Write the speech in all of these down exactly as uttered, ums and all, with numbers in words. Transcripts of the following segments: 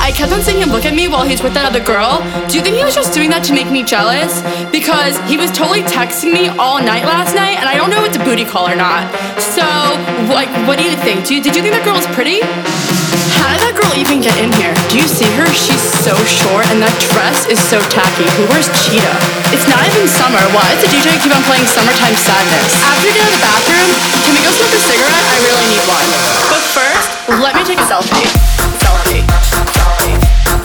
I kept on seeing him look at me while he's with that other girl. Do you think he was just doing that to make me jealous? Because he was totally texting me all night last night, and I don't know if it's a booty call or not. So, like, what do you think? Do you, did you think that girl was pretty? How did that girl even get in here? Do you see her? She's so short, and that dress is so tacky. Who wears cheetah? It's not even summer. Why does the D J keep on playing Summertime Sadness? After we get out of the bathroom, can we go smoke a cigarette? I really need one. But first, let me take a selfie. Selfie. Selfie.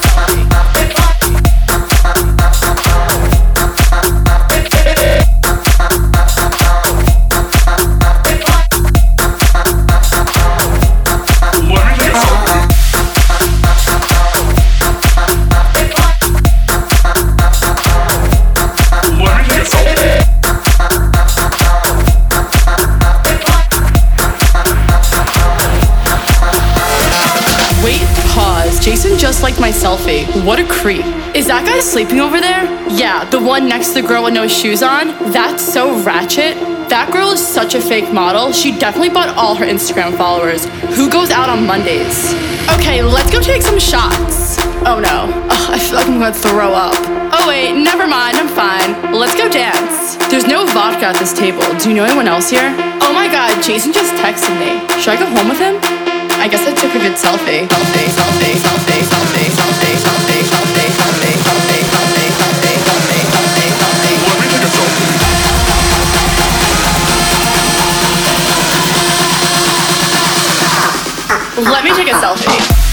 Jason just liked my selfie. What a creep. Is that guy sleeping over there? Yeah, the one next to the girl with no shoes on? That's so ratchet. That girl is such a fake model. She definitely bought all her Instagram followers. Who goes out on Mondays? Okay, let's go take some shots. Oh no. Ugh, I feel like I'm gonna throw up. Oh wait, never mind, I'm fine. Let's go dance. There's no vodka at this table. Do you know anyone else here? Oh my god, Jason just texted me. Should I go home with him? I guess I took a good selfie. Selfie, selfie, selfie, selfie, selfie, selfie, selfie, selfie, selfie, selfie, selfie, selfie, selfie, selfie. Let me take a selfie. Let me take a selfie.